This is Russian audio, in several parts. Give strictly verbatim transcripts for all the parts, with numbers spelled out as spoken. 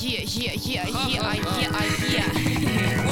Yeah, yeah, yeah, yeah, yeah, yeah.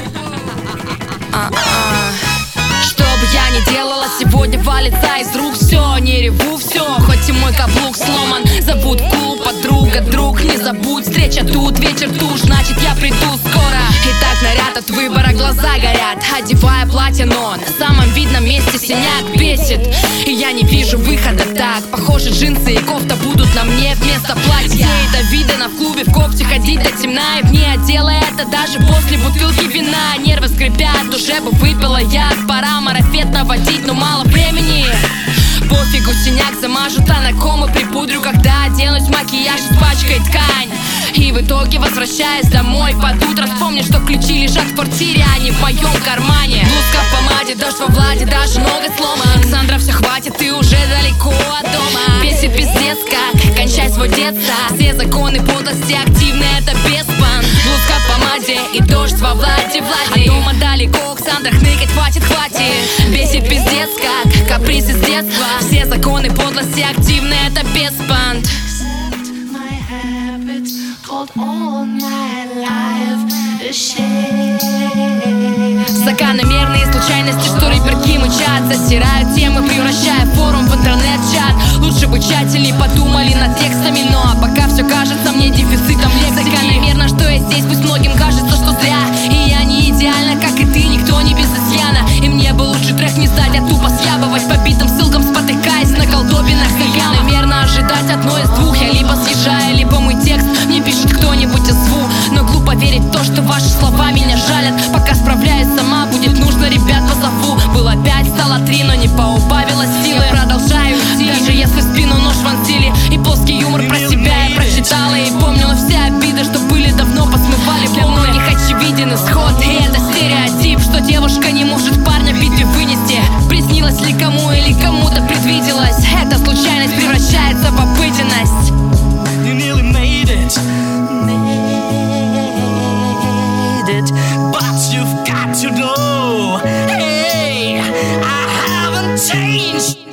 Что бы я ни делала, сегодня валится из рук все. Не реву, все, хоть и мой каблук сломан. Зовут в клуб, подруга, друг, не забудь. Встреча тут, вечер туш, значит я приду скоро. Итак, наряд от выбора, глаза горят. Одевая платье, но на самом видном месте синяк бесит. И я не вижу выхода так. Похоже, джинсы и кофта будут на мне вместо платья. Это видано в клубе, в кофте ходить до темна. И в ней одела это даже после бутылки вина. Нервы скрипят, уже бы выпила я. Пора марафет наводить, но мало времени. Пофигу, синяк замажут, а на комы припудрю, когда оденусь, макияж испачкает ткань. И в итоге, возвращаясь домой под утро, вспомню, что ключи лежат в квартире, а не в моем кармане. Блузка в помаде, дождь во Владе, даже ноготь сломан. Александра, все хватит, ты уже далеко от дома. Бесит пиздец как, кончай свой детство. Все законы подлости активны, это беспан. Блузка в помаде и дождь во Владе, Владе. От дома далеко, Александра, хныкать хватит, хватит. Бесит пиздец как, каприз из детства. Все законы подлости активны, это беспан. Закономерные случайности, что реперки мычат. Засирают темы, превращая форум в интернет-чат. Лучше бы тщательней подумали над текстами, но пока все кажется мне дефицитом лексики. Закономерно, что я здесь, пусть многим кажется, что зря. И я не идеальна, как и ты, никто не без изъяна. И мне бы лучше трек не сдать, а тупо съябывать по битым ссылкам, спотыкаясь на колдобинах. Закономерно ожидать одно из двух. Я либо съезжаю, либо мой текст мне пишет кто-нибудь из зву. Но глупо верить в то, что ваши слова меня жалят. Пока справляюсь сама, будет нужно, ребят, позову. Было пять, стало три, но не поубавилось силы. Я продолжаю идти, даже если в спину нож вонзили. И плоский юмор про себя я прочитала. И помнила все обиды, что были давно, посмывали. Для многих очевиден исход, и это стереотип, что девушка не может парня в битве вынести. Приснилось ли кому или кому-то предвиделось. Эта случайность превращается в обыденность. You nearly made it. But you've got to know, hey, I haven't changed.